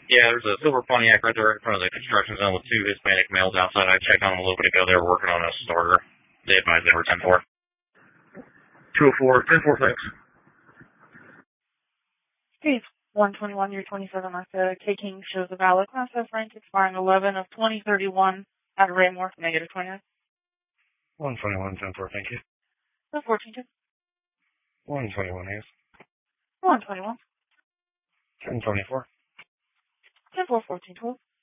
Yeah, there's a silver Pontiac right there in front of the construction zone with two Hispanic males outside. I checked on them a little bit ago. They were working on a starter. They advised they were 10-4. 204, 10-4, thanks. Steve, 121, year 27, Martha. K King shows a valid process rank expiring 11 of 2031 at Raymore, negative 29. 121, 10-4, thank you. 14-2. 121, yes. 121. 10-24. 10-4, 14-12.